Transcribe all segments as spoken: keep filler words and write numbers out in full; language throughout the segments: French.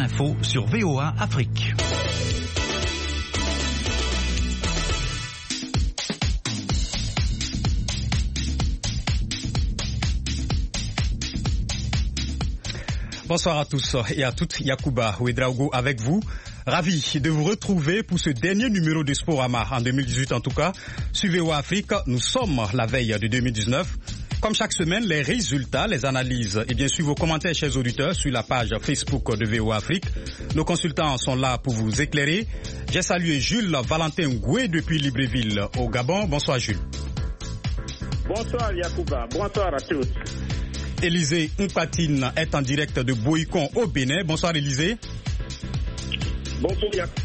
l'info sur V O A Afrique. Bonsoir à tous et à toutes, Yacouba Ouedraogo avec vous. Ravi de vous retrouver pour ce dernier numéro de Sporama en deux mille dix-huit en tout cas. Sur V O A Afrique, nous sommes la veille de deux mille dix-neuf. Comme chaque semaine, les résultats, les analyses et bien sûr vos commentaires, chers auditeurs, sur la page Facebook de V O A Afrique. Nos consultants sont là pour vous éclairer. J'ai salué Jules Valentin Goué depuis Libreville au Gabon. Bonsoir Jules. Bonsoir Yacouba, bonsoir à tous. Élisée Nkatine est en direct de Boïkon au Bénin. Bonsoir Élisée. Bonsoir Yacouba.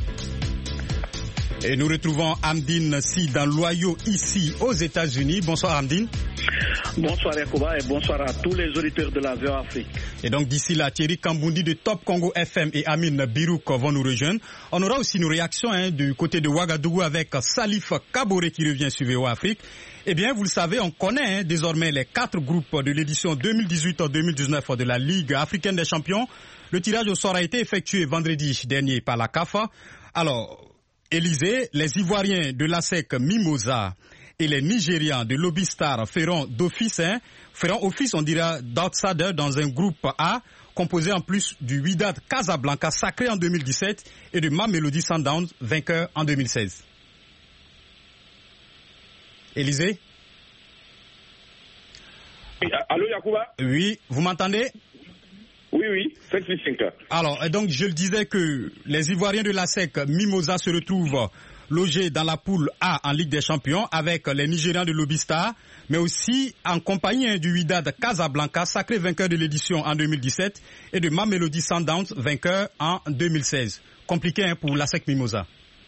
Et nous retrouvons Amdine Si dans l'Ohio ici aux États-Unis. Bonsoir Amdine. Bonsoir Yacouba et bonsoir à tous les auditeurs de la V O A Afrique. Et donc d'ici là, Thierry Kamboundi de Top Congo F M et Amine Birouk vont nous rejoindre. On aura aussi nos réactions hein, du côté de Ouagadougou avec Salif Kaboré qui revient sur V O A Afrique. Eh bien, vous le savez, on connaît hein, désormais les quatre groupes de l'édition deux mille dix-huit deux mille dix-neuf de la Ligue africaine des champions. Le tirage au sort a été effectué vendredi dernier par la C A F A. Alors, Élisée, les Ivoiriens de l'A S E C Mimosa et les Nigérians de Lobby Star feront d'office, hein, feront office, on dira, d'outsider dans un groupe A, composé en plus du Wydad Casablanca sacré en deux mille dix-sept et de Mamelodi Sundowns vainqueur en deux mille seize. Élisée? Allô Yacouba? Oui, vous m'entendez? Oui, oui, cinq six cinq. Alors, donc je le disais que les Ivoiriens de l'A S E C Mimosa se retrouvent logés dans la poule A en Ligue des Champions avec les Nigérians de Lobby Star, mais aussi en compagnie du Wydad Casablanca, sacré vainqueur de l'édition en deux mille dix-sept, et de Mamelodi Sundowns, vainqueur en deux mille seize. Compliqué hein, pour l'A S E C Mimosa.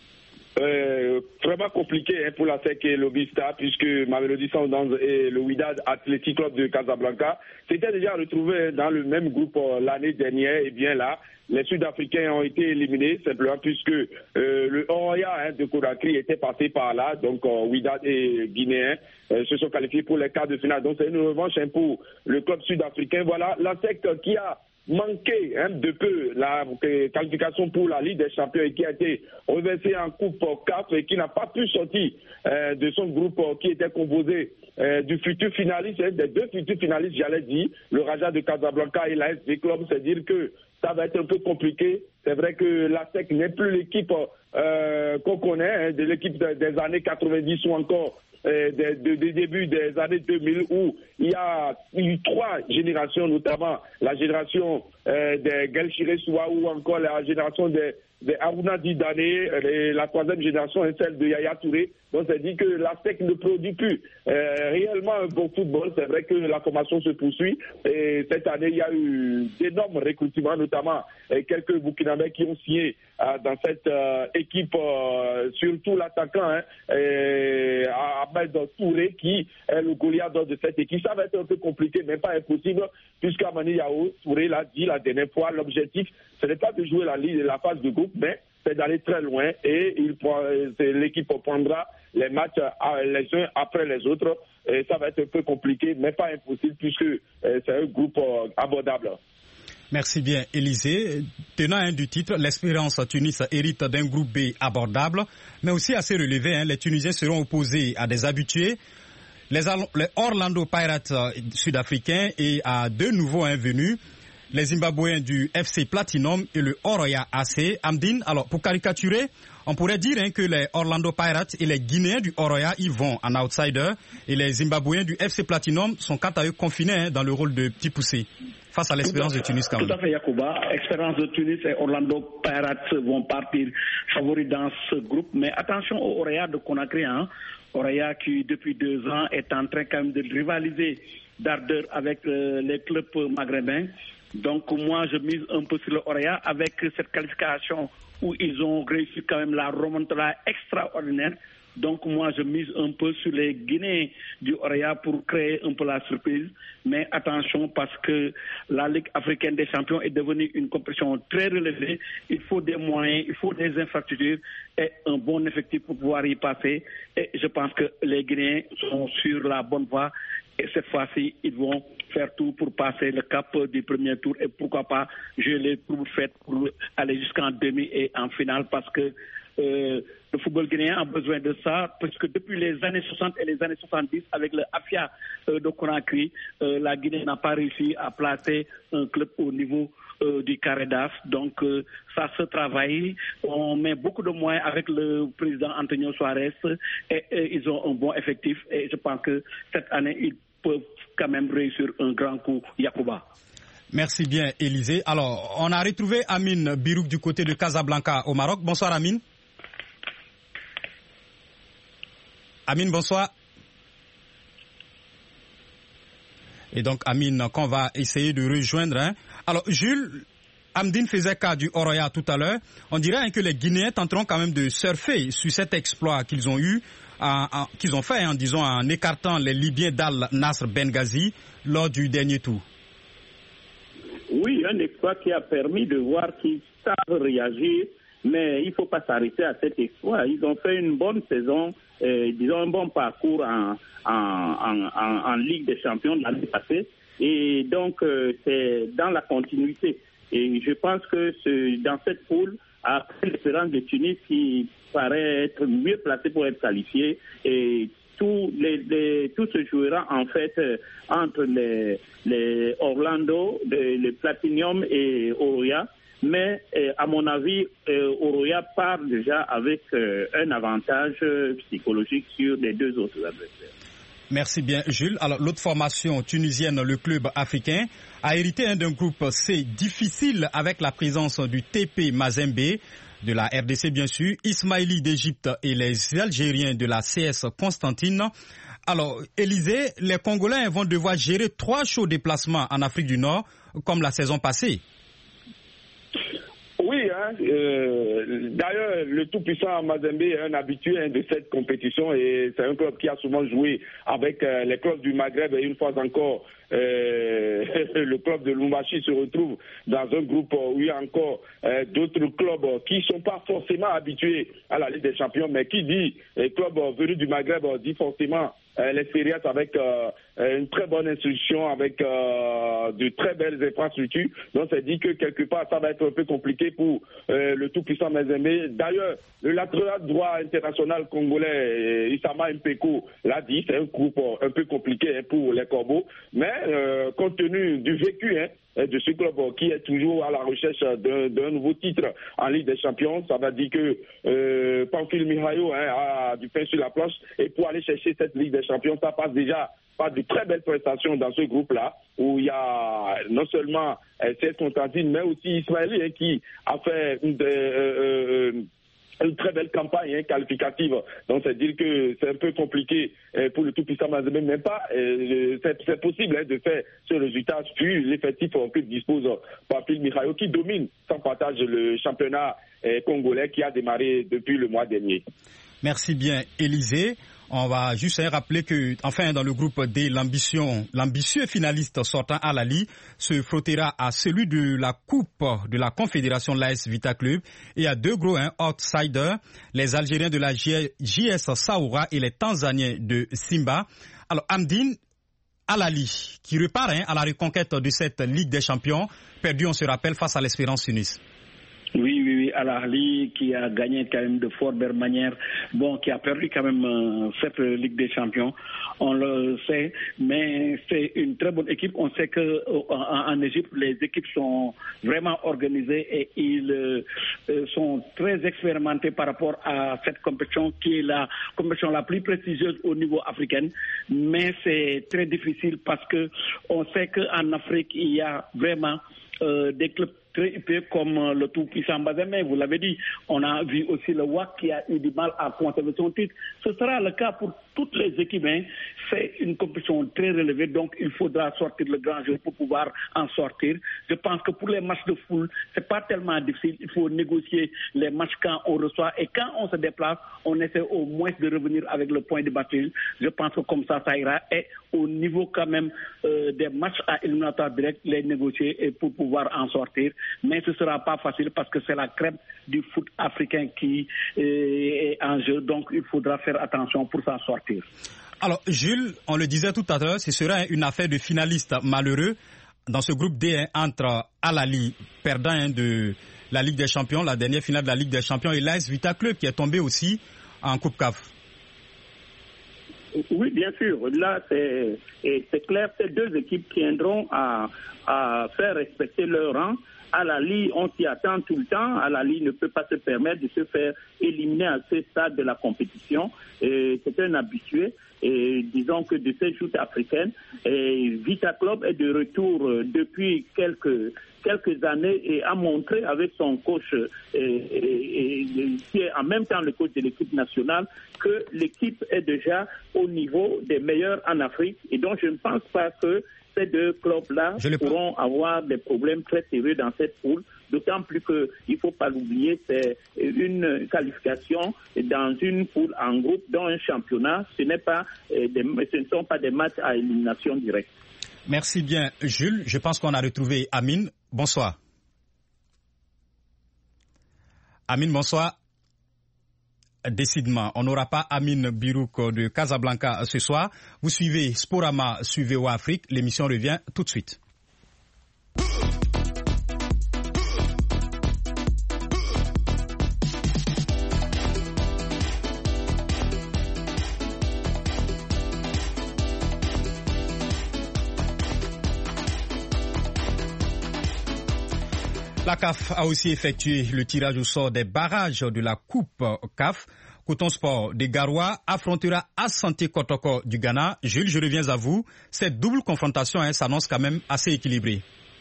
Euh, vraiment compliqué hein, pour la S E C et Lobby Star, puisque Mamelodi Sundowns et le Wydad Athletic Club de Casablanca s'étaient déjà retrouvés dans le même groupe euh, l'année dernière. Et bien là, les Sud-Africains ont été éliminés simplement puisque euh, le Oroya hein, de Conakry était passé par là. Donc euh, Wydad et Guinéens euh, se sont qualifiés pour les quarts de finale. Donc c'est une revanche hein, pour le club sud-africain. Voilà, la S E C qui a manqué hein, de peu la euh, qualification pour la Ligue des Champions et qui a été reversé en Coupe C A F et qui n'a pas pu sortir euh, de son groupe euh, qui était composé euh, du futur finaliste, hein, des deux futurs finalistes, j'allais dire, le Raja de Casablanca et l'A S V Club. C'est dire que ça va être un peu compliqué. C'est vrai que la S E C n'est plus l'équipe euh, qu'on connaît, hein, de l'équipe des années quatre-vingt-dix ou encore euh, des, de, des débuts des années deux mille où il y a eu trois générations, notamment la génération euh, des Gelchire Soua ou encore la génération des de Aruna Didane, et la troisième génération est celle de Yaya Touré. Donc ça dit que la S E C ne produit plus euh, réellement un bon football. C'est vrai que la formation se poursuit et cette année il y a eu d'énormes recrutements, notamment euh, quelques Burkinabés qui ont signé euh, dans cette euh, équipe, euh, surtout l'attaquant hein, euh, Ahmed Touré qui est le Goliath de cette équipe. Ça va être un peu compliqué, mais pas impossible, puisqu'Amani Yao Touré l'a dit la dernière fois, l'objectif ce n'est pas de jouer la, la phase de groupe, mais c'est d'aller très loin et il, l'équipe prendra les matchs les uns après les autres. Et ça va être un peu compliqué, mais pas impossible puisque c'est un groupe abordable. Merci bien, Élisée. Tenant hein, du titre, l'Espérance Tunis hérite d'un groupe B abordable, mais aussi assez relevé. Hein, les Tunisiens seront opposés à des habitués, les, les Orlando Pirates sud-africains et à deux nouveaux hein, venus, les Zimbabwéens du F C Platinum et le Oroya A C. Amdine, alors pour caricaturer, on pourrait dire hein, que les Orlando Pirates et les Guinéens du Oroya y vont en outsider et les Zimbabwéens du F C Platinum sont quant à eux confinés hein, dans le rôle de petits poussés face à l'Espérance de Tunis. Quand même. Tout à fait, Yacouba. Espérance de Tunis et Orlando Pirates vont partir favoris dans ce groupe, mais attention au Oroya de Conakry, hein. Oroya qui depuis deux ans est en train quand même de rivaliser d'ardeur avec euh, les clubs maghrébins. Donc moi je mise un peu sur le Oroya avec cette qualification où ils ont réussi quand même la remontada extraordinaire. Donc moi je mise un peu sur les Guinéens du Oroya pour créer un peu la surprise. Mais attention parce que la Ligue africaine des champions est devenue une compétition très relevée. Il faut des moyens, il faut des infrastructures et un bon effectif pour pouvoir y passer. Et je pense que les Guinéens sont sur la bonne voie Et cette fois-ci, ils vont faire tout pour passer le cap du premier tour et pourquoi pas jouer les groupes faits pour aller jusqu'en demi et en finale parce que euh, le football guinéen a besoin de ça parce que depuis les années soixante et les années soixante-dix, avec le Afia euh, de Conakry, euh, la Guinée n'a pas réussi à placer un club au niveau euh, du carré d'as. Donc euh, ça se travaille. On met beaucoup de moyens avec le président Antonio Suarez et, et ils ont un bon effectif et je pense que cette année, ils peuvent quand même réussir un grand coup, Yacouba. Merci bien, Élisée. Alors, on a retrouvé Amine Birouk du côté de Casablanca au Maroc. Bonsoir, Amine. Amine, bonsoir. Et donc, Amine, qu'on va essayer de rejoindre. Hein. Alors, Jules, Amdine faisait cas du Oroya tout à l'heure. On dirait hein, que les Guinéens tenteront quand même de surfer sur cet exploit qu'ils ont eu, en, en, qu'ils ont fait, hein, disons, en écartant les Libyens d'Al Nasr Benghazi lors du dernier tour. Oui, un exploit qui a permis de voir qu'ils savent réagir, mais il ne faut pas s'arrêter à cet exploit. Ils ont fait une bonne saison, euh, disons un bon parcours en, en, en, en, en Ligue des Champions de l'année passée, et donc euh, c'est dans la continuité. Et je pense que ce, dans cette poule, après l'Espérance de Tunis qui paraît être mieux placé pour être qualifié, et tout, les, les, tout se jouera en fait euh, entre les, les Orlando, les, les Platinum et Oroya. Mais euh, à mon avis, euh, Oroya part déjà avec euh, un avantage euh, psychologique sur les deux autres adversaires. Merci bien, Jules. Alors, l'autre formation tunisienne, le club africain, a hérité hein, d'un groupe C difficile avec la présence du T P Mazembe, de la R D C bien sûr, Ismaili d'Égypte et les Algériens de la C S Constantine. Alors, Élisée, les Congolais vont devoir gérer trois chauds déplacements en Afrique du Nord, comme la saison passée. Oui, hein, euh, d'ailleurs, le tout-puissant Mazembe est un habitué hein, de cette compétition et c'est un club qui a souvent joué avec euh, les clubs du Maghreb et une fois encore, euh, le club de Lumbashi se retrouve dans un groupe où il y a encore euh, d'autres clubs qui ne sont pas forcément habitués à la Ligue des Champions, mais qui dit les clubs venus du Maghreb dit forcément euh, l'expérience avec euh, une très bonne instruction, avec euh, de très belles infrastructures. Donc, ça dit que quelque part, ça va être un peu compliqué pour euh, le tout-puissant Mazembe. D'ailleurs, le latéral droit international congolais, Issama Mpeko, l'a dit, c'est un groupe un peu compliqué hein, pour les Corbeaux. Mais euh, compte tenu du vécu hein, de ce club qui est toujours à la recherche d'un, d'un nouveau titre en Ligue des Champions, ça va dire que euh, Pamphile Mihayo hein, a du pain sur la planche. Et pour aller chercher cette Ligue des Champions, ça passe déjà par de très belles prestations dans ce groupe-là, où il y a non seulement euh, C S Constantine, mais aussi Ismaili hein, qui a fait une, euh, euh, une très belle campagne hein, qualificative. Donc, c'est dire que c'est un peu compliqué euh, pour le tout-puissant Mazembe, mais pas. Euh, c'est, c'est possible hein, de faire ce résultat sur l'effectif que dispose Pamphile Mihayo, qui domine sans partage le championnat euh, congolais qui a démarré depuis le mois dernier. Merci bien, Élisée. On va juste rappeler que, enfin, dans le groupe D, l'ambition, l'ambitieux finaliste sortant à Alali se frottera à celui de la Coupe de la Confédération, l'A S Vita Club, et à deux gros hein, outsiders, les Algériens de la J S Saoura et les Tanzaniens de Simba. Alors, Amdine, Alali, qui repart hein, à la reconquête de cette Ligue des Champions, perdu, on se rappelle, face à l'Espérance Tunis. Oui, oui, oui, Al-Ahli qui a gagné quand même de fort belle manière, bon, qui a perdu quand même euh, cette Ligue des Champions, on le sait, mais c'est une très bonne équipe. On sait que euh, en, en Égypte, les équipes sont vraiment organisées et ils euh, sont très expérimentés par rapport à cette compétition qui est la compétition la plus prestigieuse au niveau africain, mais c'est très difficile parce que on sait qu'en Afrique, il y a vraiment euh, des clubs très épais comme le tout-puissant Mazembe, vous l'avez dit. On a vu aussi le W A C qui a eu du mal à conserver son titre. Ce sera le cas pour toutes les équipes. Hein. C'est une compétition très relevée, donc il faudra sortir le grand jeu pour pouvoir en sortir. Je pense que pour les matchs de foule, c'est pas tellement difficile. Il faut négocier les matchs quand on reçoit et quand on se déplace, on essaie au moins de revenir avec le point de bascule. Je pense que comme ça, ça ira. Et au niveau quand même euh, des matchs à éliminatoire direct, les négocier et pour pouvoir en sortir. Mais ce ne sera pas facile parce que c'est la crème du foot africain qui est en jeu. Donc, il faudra faire attention pour s'en sortir. Alors, Jules, on le disait tout à l'heure, ce sera une affaire de finalistes malheureux dans ce groupe D hein, entre Al Ahly, perdant hein, de la Ligue des Champions, la dernière finale de la Ligue des Champions, et l'A S Vita Club qui est tombé aussi en Coupe C A F. Oui, bien sûr. Là, c'est, c'est clair, ces deux équipes tiendront à, à faire respecter leur rang. Al Ahly, on s'y attend tout le temps. Al Ahly ne peut pas se permettre de se faire éliminer à ce stade de la compétition. Et c'est un habitué. Et disons que de ces joutes africaines, et Vita Club est de retour depuis quelques quelques années et a montré avec son coach, et, et, et, qui est en même temps le coach de l'équipe nationale, que l'équipe est déjà au niveau des meilleurs en Afrique. Et donc je ne pense pas que ces deux clubs-là pourront avoir des problèmes très sérieux dans cette poule, d'autant plus qu'il ne faut pas l'oublier, c'est une qualification dans une poule en groupe, dans un championnat. Ce n'est pas des, ce ne sont pas des matchs à élimination directe. Merci bien, Jules. Je pense qu'on a retrouvé Amine. Bonsoir. Amine, bonsoir. Décidément, on n'aura pas Amine Birouk de Casablanca ce soir. Vous suivez Sporama sur V O A Afrique. L'émission revient tout de suite. La C A F a aussi effectué le tirage au sort des barrages de la Coupe C A F. Coton Sport de Garoua affrontera Asante Kotoko du Ghana. Jules, je reviens à vous. Cette double confrontation hein, s'annonce quand même assez équilibrée.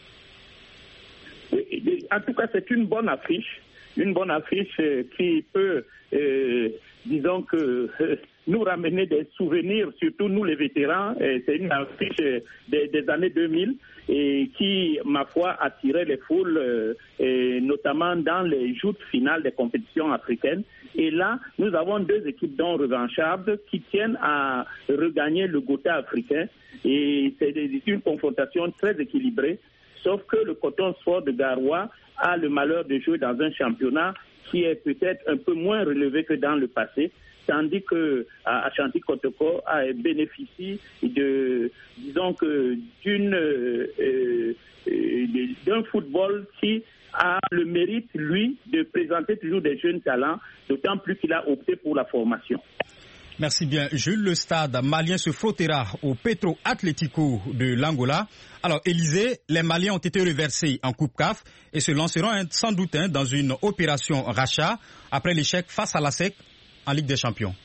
Oui, en tout cas, c'est une bonne affiche. Une bonne affiche qui peut, euh, disons que, euh, nous ramener des souvenirs, surtout nous les vétérans. C'est une affiche des, des années deux mille et qui, ma foi, attirait les foules, euh, et notamment dans les joutes finales des compétitions africaines. Et là, nous avons deux équipes dont revanchardes qui tiennent à regagner le Gotha africain. Et c'est une confrontation très équilibrée, sauf que le Coton Sport de Garoua a le malheur de jouer dans un championnat qui est peut-être un peu moins relevé que dans le passé, tandis que Ashanti Kotoko bénéficie de, disons que, d'une, euh, euh, d'un football qui a le mérite, lui, de présenter toujours des jeunes talents, d'autant plus qu'il a opté pour la formation. Merci bien. Jules, le stade malien se frottera au Petro Atlético de l'Angola. Alors, Élysée, les Maliens ont été reversés en Coupe C A F et se lanceront hein, sans doute hein, dans une opération rachat après l'échec face à la S E C en Ligue des Champions.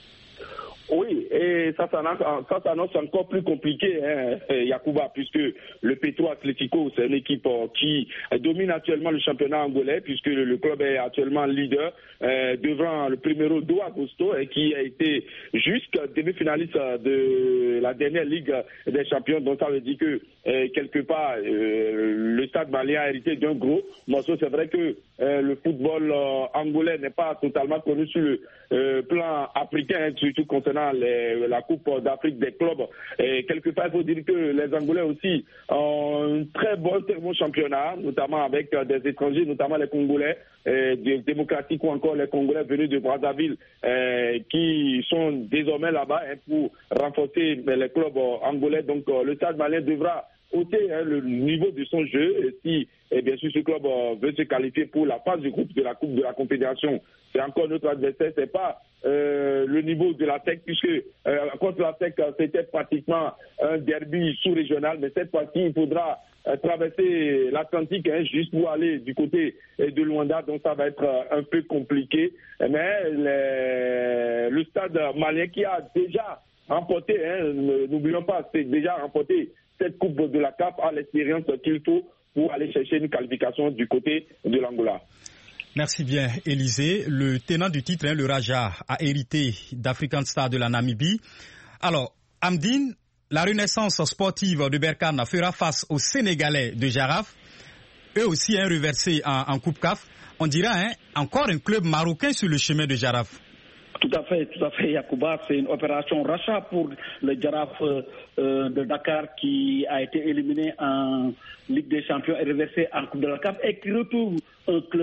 Oui, et ça s'annonce encore plus compliqué, hein, Yacouba, puisque le Petro Atlético, c'est une équipe qui domine actuellement le championnat angolais, puisque le club est actuellement leader euh, devant le Primeiro do Agosto, et qui a été jusqu'à demi-finaliste de la dernière Ligue des Champions. Donc ça veut dire que euh, quelque part, euh, le stade malien a hérité d'un gros morceau. C'est vrai que euh, le football euh, angolais n'est pas totalement connu sur le euh, plan africain, surtout concernant Les, la Coupe d'Afrique des clubs. Et quelque part, il faut dire que les Angolais aussi ont un très bon, très bon championnat, notamment avec des étrangers, notamment les Congolais euh, démocratiques ou encore les Congolais venus de Brazzaville euh, qui sont désormais là-bas hein, pour renforcer les clubs angolais. Donc euh, le Stade malien devra ôter hein, le niveau de son jeu et si et bien sûr ce club euh, veut se qualifier pour la phase du groupe de la Coupe de la Confédération. C'est encore notre adversaire, c'est pas euh, le niveau de la S E C, puisque euh, contre la S E C c'était pratiquement un derby sous-régional, mais cette fois-ci il faudra euh, traverser l'Atlantique hein, juste pour aller du côté euh, de Luanda, donc ça va être euh, un peu compliqué. Mais les, le Stade malien qui a déjà remporté, hein, n'oublions pas, c'est déjà remporté cette Coupe de la C A F a l'expérience qu'il faut pour aller chercher une qualification du côté de l'Angola. Merci bien, Élysée. Le tenant du titre, hein, le Raja, a hérité d'African Star de la Namibie. Alors, Amdine, la renaissance sportive de Berkane fera face aux Sénégalais de Jaraf, eux aussi hein, reversés en, en Coupe C A F. On dira hein, encore un club marocain sur le chemin de Jaraf. Tout à fait, tout à fait, Yacouba. C'est une opération rachat pour le Jaraf euh, de Dakar qui a été éliminé en Ligue des Champions et reversé en Coupe de la C A F et qui retrouve un club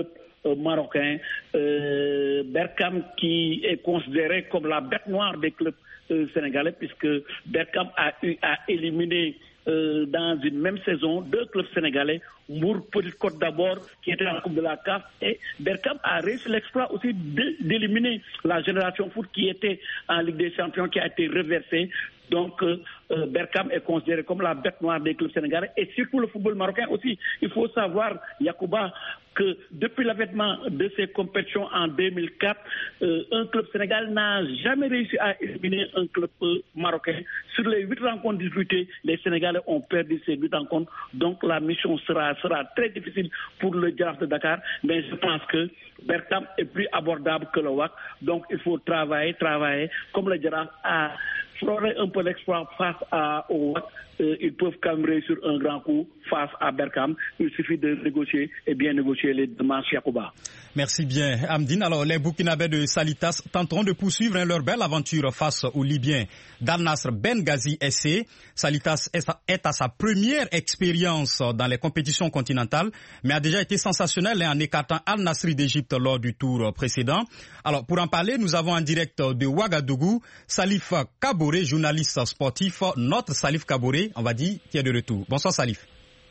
euh, marocain. Euh, Berkane qui est considéré comme la bête noire des clubs euh, sénégalais, puisque Berkane a eu à éliminer euh, dans une même saison deux clubs sénégalais, Mbour Petite Côte d'abord, qui était en Coupe de la C A F, et Berkane a réussi l'exploit aussi d'éliminer la Génération Foot qui était en Ligue des Champions, qui a été reversée. Donc, euh, euh, Berkane est considéré comme la bête noire des clubs sénégalais et surtout le football marocain aussi. Il faut savoir, Yacouba, que depuis l'avènement de ces compétitions en deux mille quatre, euh, un club sénégalais n'a jamais réussi à éliminer un club euh, marocain. Sur les huit rencontres disputées, les Sénégalais ont perdu ces huit rencontres. Donc, la mission sera, sera très difficile pour le Jaraaf de Dakar. Mais je pense que Berkane est plus abordable que le W A C. Donc, il faut travailler, travailler. Comme le Jaraaf a frôlé un peu l'exploit face à, au W A C, euh, ils peuvent quand même réussir un grand coup face à Berkane. Il suffit de négocier et bien négocier les démarches, Yacouba. Merci bien, Amdine. Alors, les Burkinabés de Salitas tenteront de poursuivre hein, leur belle aventure face aux Libyens d'Al Nasr Benghazi S C. Salitas est à sa première expérience dans les compétitions continentales, mais a déjà été sensationnel hein, en écartant Al Nasri d'Égypte lors du tour précédent. Alors, pour en parler, nous avons en direct de Ouagadougou Salif Kaboré, journaliste sportif. Notre Salif Kaboré, on va dire, qui est de retour. Bonsoir Salif.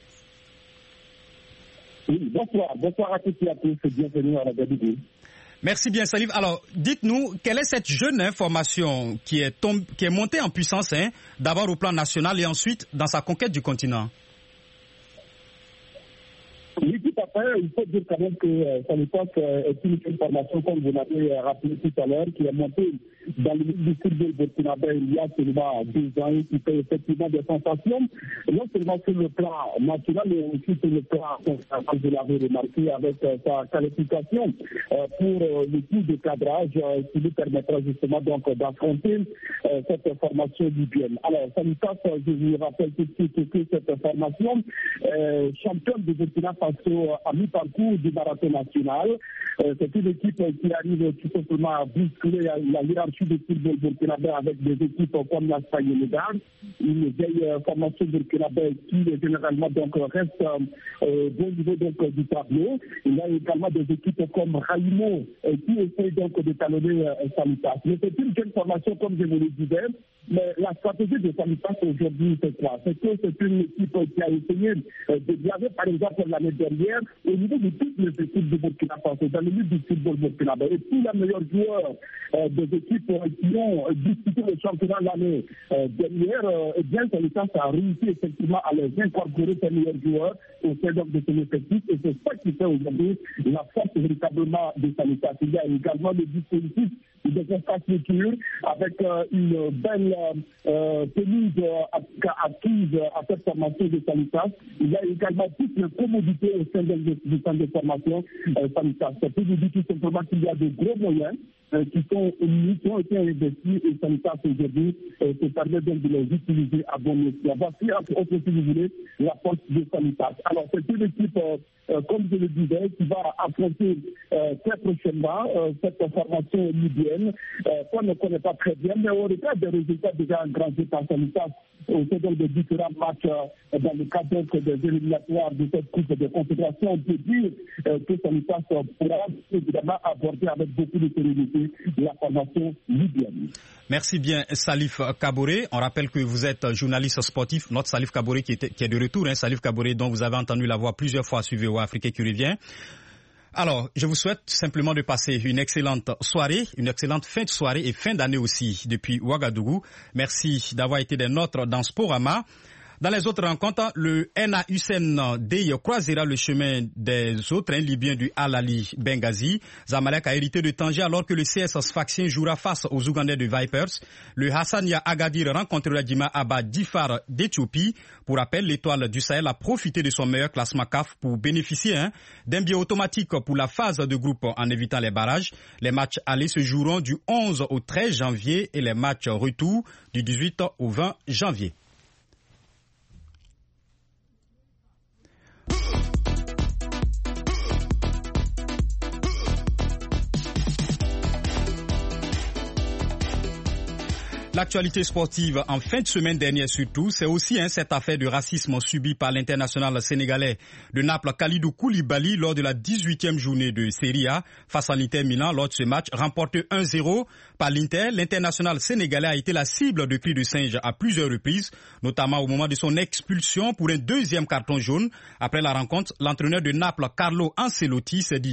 Oui, bonsoir. Bonsoir à toutes et à tous. Bienvenue à la Ouagadougou. Merci bien Salif. Alors, dites-nous, quelle est cette jeune information qui est, tombe, qui est montée en puissance, hein, d'abord au plan national et ensuite dans sa conquête du continent? Oui, tout à fait. Il faut dire quand même que euh, Salitas euh, est une information, comme vous l'avez euh, rappelé tout à l'heure, qui est montée dans le milieu du football burkinabé il y a seulement deux ans et qui fait effectivement des sensations, non seulement sur le plan national, mais aussi sur le plan, comme vous l'avez remarqué, avec euh, sa qualification euh, pour euh, le coup de cadrage euh, qui lui permettra justement donc d'affronter euh, cette formation libyenne. Alors, Salitas, je vous rappelle tout de suite que cette formation euh, championne de Burkina Faso à mi-parcours du marathon national. Euh, c'est une équipe qui arrive tout simplement à bousculer la hiérarchie du football burkinabé avec des équipes comme la Spagne et le Ghana. Une vieille euh, formation burkinabé qui généralement donc reste euh, au bon niveau donc, du tableau. Il y a également des équipes comme Raimo euh, qui essayent donc de talonner euh, Salitas. Mais c'est une jeune formation comme je vous le disais. Mais la stratégie de Salitas aujourd'hui, c'est quoi? C'est que c'est une équipe qui a essayé euh, de graver, par exemple, l'année dernière, au niveau de toutes les équipes de Burkina Faso, dans le milieu du football burkinabé. Et tous les meilleurs joueurs euh, des équipes euh, qui ont disputé le championnat l'année euh, dernière, euh, eh bien, Salitas a réussi effectivement à les incorporer ces meilleurs joueurs au sein de son effectif. Et c'est ça qui fait aujourd'hui la force véritablement de Salitas. Il y a également le dispositif des infrastructures avec euh, une belle euh, tenue acquise à cette formation de Salitas. Il y a également toutes les commodités au sein du centre de formation euh, Salitas. C'est pour vous dire tout simplement qu'il y a de gros moyens euh, qui sont qui ont été investis et Salitas aujourd'hui euh, se permet donc de les utiliser à bon escient. Voici, autre si vous voulez, la force de Salitas. Alors, c'est une équipe, euh, euh, comme je le disais, qui va affronter euh, très prochainement euh, cette formation libyenne euh, qu'on ne connaît pas très bien, mais au regard des résultats déjà engrangés par Salitas au sein des différents matchs euh, dans le cadre des éliminatoires de cette coupe de confédération, on peut dire euh, que Salitas pourra évidemment aborder avec beaucoup de sérénité la formation libyenne. Merci bien Salif Kaboré. On rappelle que vous êtes journaliste sportif, notre Salif Kaboré qui, était, qui est de retour, hein, Salif Kaboré dont vous avez entendu la voix plusieurs fois sur V O A Afrique et qui revient. Alors, je vous souhaite simplement de passer une excellente soirée, une excellente fin de soirée et fin d'année aussi depuis Ouagadougou. Merci d'avoir été des nôtres dans Sporama. Dans les autres rencontres, le N A Hussein D croisera le chemin des autres hein, Libyens du Al-Ali Benghazi. Zamalek a hérité de Tanger alors que le C S Sfaxien jouera face aux Ougandais de Vipers. Le Hassania Agadir rencontrera Dima Abba Difar d'Éthiopie. Pour rappel, l'étoile du Sahel a profité de son meilleur classement C A F pour bénéficier hein, d'un biais automatique pour la phase de groupe en évitant les barrages. Les matchs allés se joueront du onze au treize janvier et les matchs retour du dix-huit au vingt janvier. L'actualité sportive en fin de semaine dernière surtout, c'est aussi hein, cette affaire de racisme subie par l'international sénégalais de Naples, Kalidou Koulibaly, lors de la dix-huitième journée de Serie A face à l'Inter Milan. Lors de ce match, remporté un zéro par l'Inter, l'international sénégalais a été la cible de cris de singe à plusieurs reprises, notamment au moment de son expulsion pour un deuxième carton jaune. Après la rencontre, l'entraîneur de Naples, Carlo Ancelotti, s'est dit